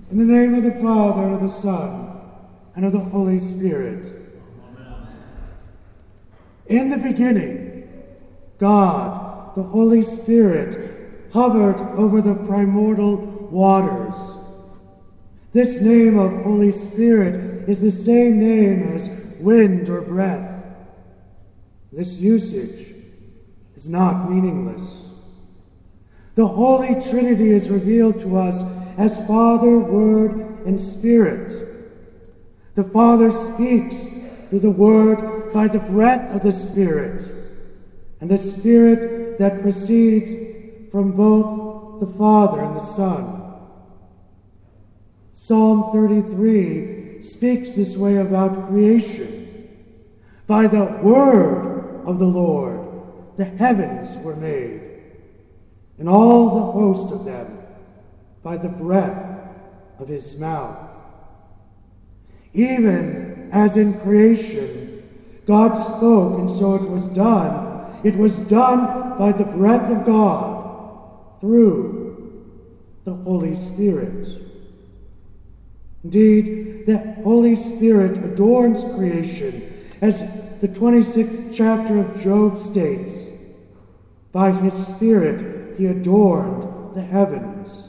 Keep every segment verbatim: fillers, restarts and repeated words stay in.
In the name of the Father, and of the Son, and of the Holy Spirit. Amen. In the beginning, God, the Holy Spirit, hovered over the primordial waters. This name of Holy Spirit is the same name as wind or breath. This usage is not meaningless. The Holy Trinity is revealed to us as Father, Word, and Spirit. The Father speaks through the Word by the breath of the Spirit, and the Spirit that proceeds from both the Father and the Son. Psalm thirty-three speaks this way about creation. By the word of the Lord, the heavens were made, and all the host of them by the breath of his mouth. Even as in creation, God spoke, and so it was done. It was done by the breath of God through the Holy Spirit. Indeed, the Holy Spirit adorns creation, as the twenty-sixth chapter of Job states. By his Spirit he adorned the heavens.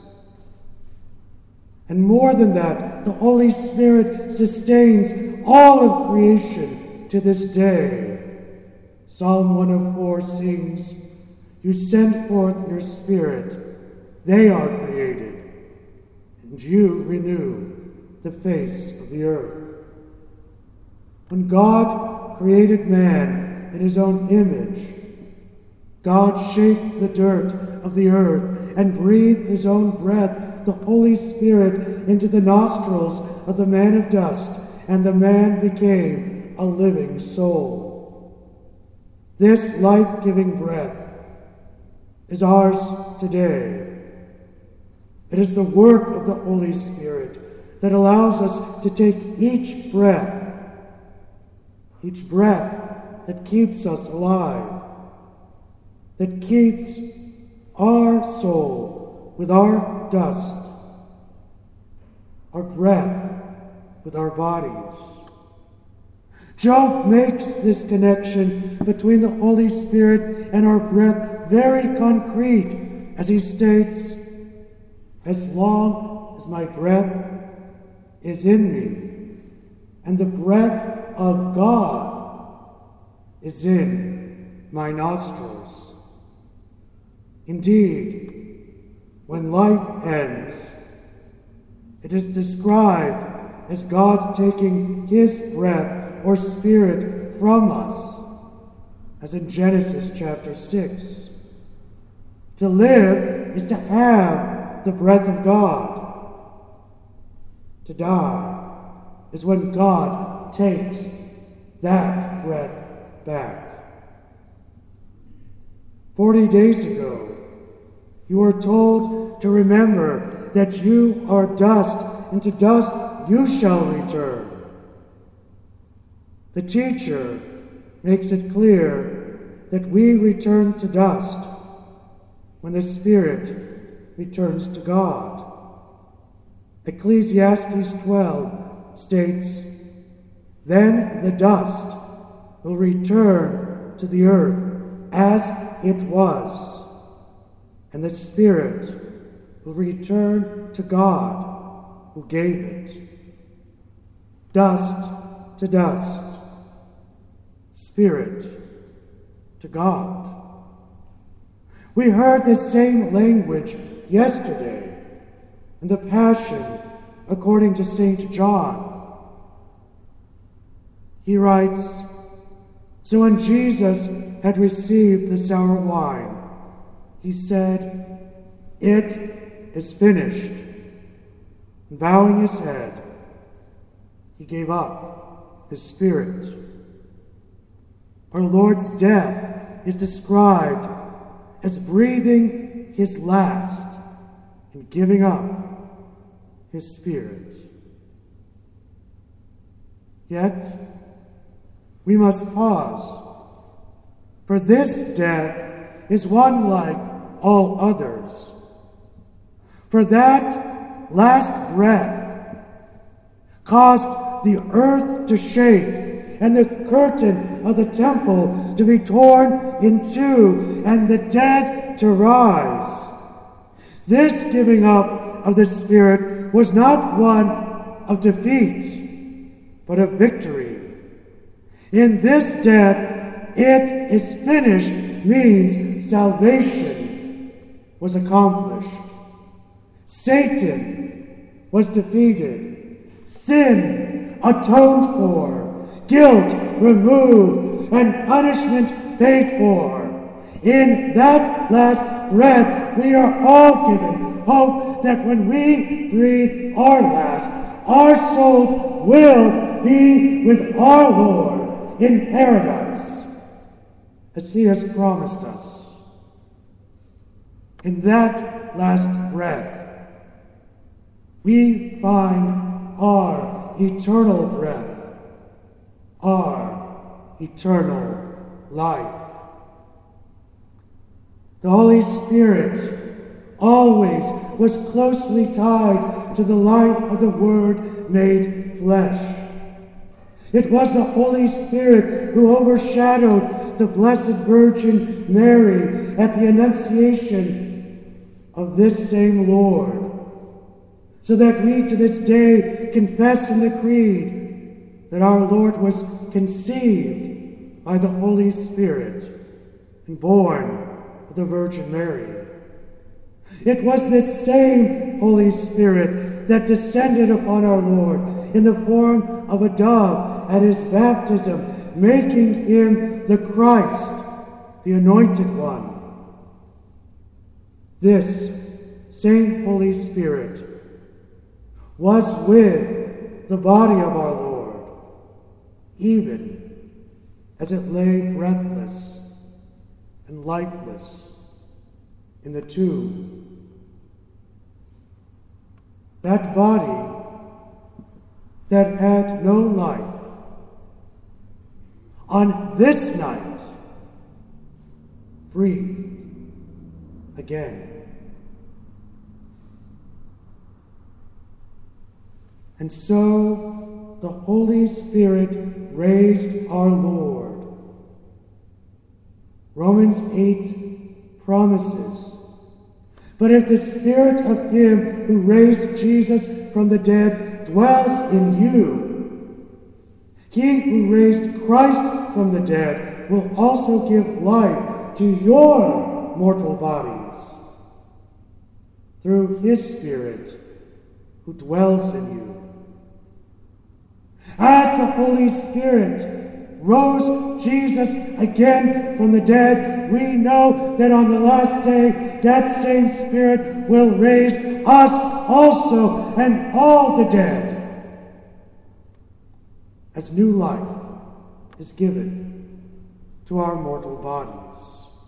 And more than that, the Holy Spirit sustains all of creation to this day. Psalm one oh four sings, "You send forth your Spirit, they are created, and you renew the face of the earth." When God created man in his own image, God shaped the dirt of the earth and breathed his own breath, the Holy Spirit, into the nostrils of the man of dust, and the man became a living soul. This life-giving breath is ours today. It is the work of the Holy Spirit that allows us to take each breath, each breath that keeps us alive, that keeps our soul with our dust, our breath with our bodies. Job makes this connection between the Holy Spirit and our breath very concrete as he states, "As long as my breath is in me, and the breath of God is in my nostrils." Indeed, when life ends, it is described as God taking his breath or spirit from us, as in Genesis chapter six. To live is to have the breath of God. To die is when God takes that breath back. Forty days ago, you were told to remember that you are dust, and to dust you shall return. The teacher makes it clear that we return to dust when the Spirit returns to God. Ecclesiastes twelve states, "Then the dust will return to the earth as it was, and the Spirit will return to God who gave it." Dust to dust, Spirit to God. We heard the same language yesterday in the Passion according to Saint John. He writes, "So when Jesus had received the sour wine, he said, 'It is finished.' And bowing his head, he gave up his spirit." Our Lord's death is described as breathing his last and giving up his spirit. Yet, we must pause, for this death is one like all others. For that last breath caused the earth to shake and the curtain of the temple to be torn in two and the dead to rise. This giving up of the Spirit was not one of defeat, but of victory. In this death, it is finished means salvation was accomplished. Satan was defeated. Sin atoned for. Guilt removed and punishment paid for. In that last breath, we are all given hope that when we breathe our last, our souls will be with our Lord in paradise, as he has promised us. In that last breath, we find our eternal breath, our eternal life. The Holy Spirit always was closely tied to the life of the Word made flesh. It was the Holy Spirit who overshadowed the Blessed Virgin Mary at the Annunciation of this same Lord, so that we to this day confess in the Creed that our Lord was conceived by the Holy Spirit and born of the Virgin Mary. It was this same Holy Spirit that descended upon our Lord in the form of a dove at his baptism, making him the Christ, the Anointed One. This same Holy Spirit was with the body of our Lord, even as it lay breathless and lifeless in the tomb. That body that had no life, on this night, breathed again. And so the Holy Spirit raised our Lord. Romans eight promises, "But if the Spirit of him who raised Jesus from the dead dwells in you, he who raised Christ from the dead will also give life to your mortal bodies through his Spirit who dwells in you." As the Holy Spirit rose Jesus again from the dead, we know that on the last day, that same Spirit will raise us also and all the dead, as new life is given to our mortal bodies.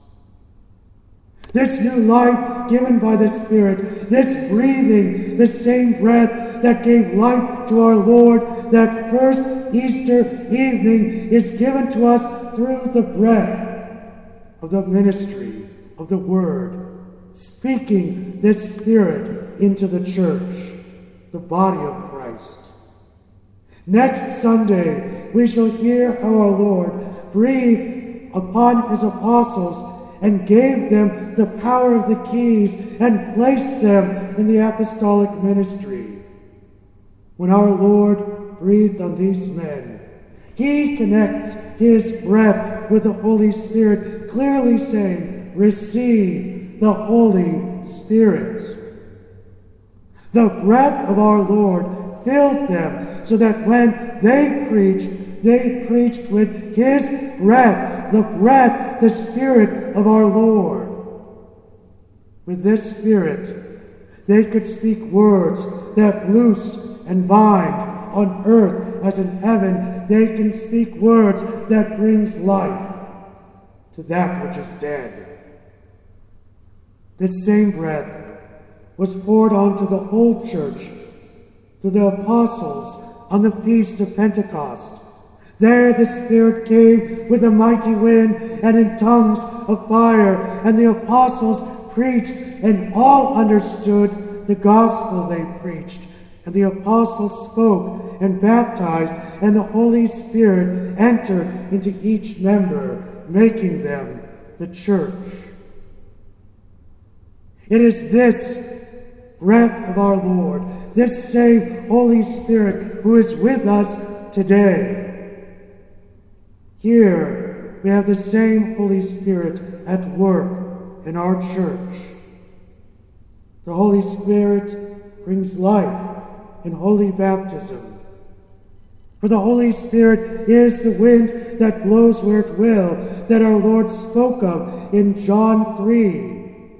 This new life given by the Spirit, this breathing, the same breath that gave life to our Lord that first Easter evening, is given to us through the breath of the ministry of the Word, speaking this Spirit into the church, the body of Christ. Next Sunday, we shall hear how our Lord breathed upon his apostles and gave them the power of the keys and placed them in the apostolic ministry. When our Lord breathed on these men, he connects his breath with the Holy Spirit, clearly saying, "Receive the Holy Spirit." The breath of our Lord filled them so that when they preached, they preached with his breath, the breath, the Spirit of our Lord. With this Spirit, they could speak words that loose and bind on earth as in heaven. They can speak words that brings life to that which is dead. This same breath was poured onto the whole church through the apostles on the feast of Pentecost. There the Spirit came with a mighty wind and in tongues of fire, and the apostles preached, and all understood the gospel they preached, and the apostles spoke and baptized, and the Holy Spirit entered into each member, making them the church. It is this breath of our Lord, this same Holy Spirit who is with us today. Here we have the same Holy Spirit at work in our church. The Holy Spirit brings life in holy baptism. For the Holy Spirit is the wind that blows where it will, that our Lord spoke of in John three.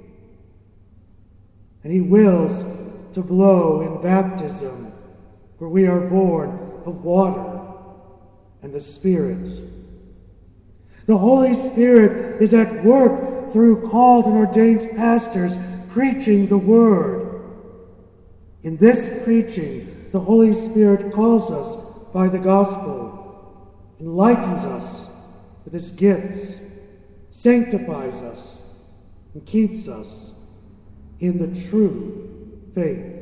And he wills to blow in baptism, where we are born of water and the Spirit. The Holy Spirit is at work through called and ordained pastors preaching the Word. In this preaching, the Holy Spirit calls us by the gospel, enlightens us with his gifts, sanctifies us, and keeps us in the true faith.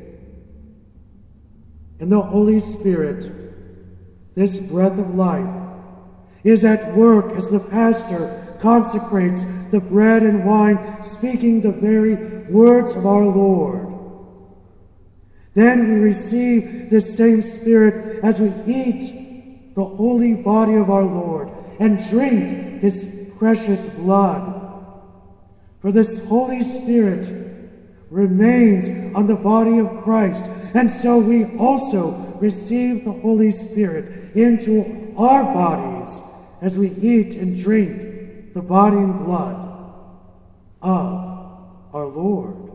And the Holy Spirit, this breath of life, is at work as the pastor consecrates the bread and wine, speaking the very words of our Lord. Then we receive this same Spirit as we eat the holy body of our Lord and drink his precious blood. For this Holy Spirit remains on the body of Christ, and so we also receive the Holy Spirit into our bodies as we eat and drink the body and blood of our Lord.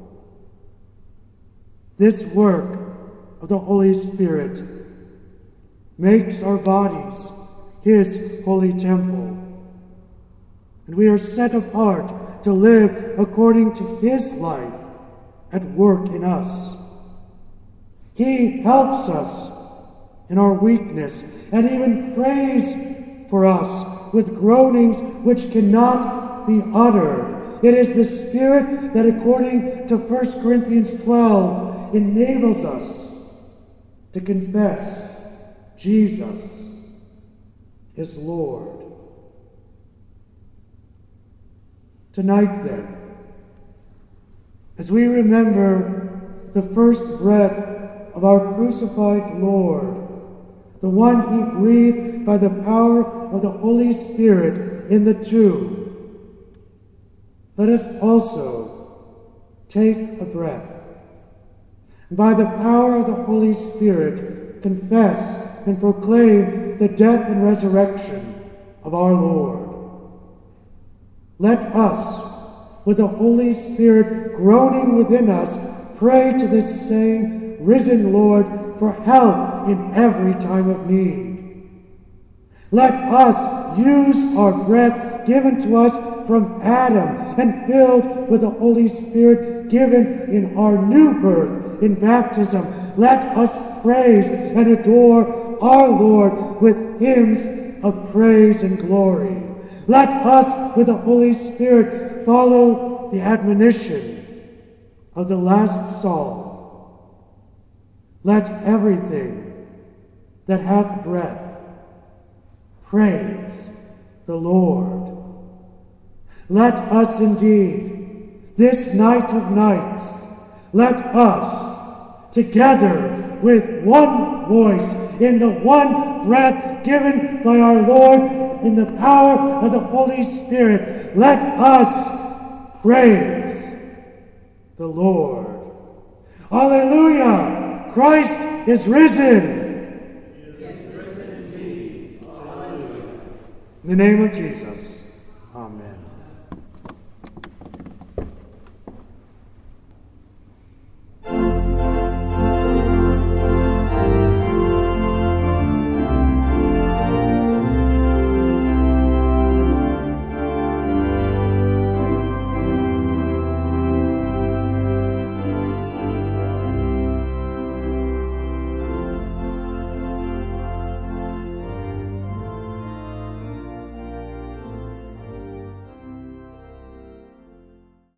This work of the Holy Spirit makes our bodies his holy temple, and we are set apart to live according to his life at work in us. He helps us in our weakness and even prays for us with groanings which cannot be uttered. It is the Spirit that, according to First Corinthians twelve, enables us to confess Jesus is Lord. Tonight, then, as we remember the first breath of our crucified Lord, the one he breathed by the power of the Holy Spirit in the tomb, let us also take a breath, and by the power of the Holy Spirit confess and proclaim the death and resurrection of our Lord. Let us, with the Holy Spirit groaning within us, pray to this same risen Lord for help in every time of need. Let us use our breath given to us from Adam and filled with the Holy Spirit given in our new birth in baptism. Let us praise and adore our Lord with hymns of praise and glory. Let us, with the Holy Spirit, follow the admonition of the last psalm. Let everything that hath breath praise the Lord. Let us indeed, this night of nights, let us, together with one voice, in the one breath given by our Lord, in the power of the Holy Spirit, let us praise the Lord. Alleluia! Christ is risen! He is risen indeed. Alleluia. In the name of Jesus, amen.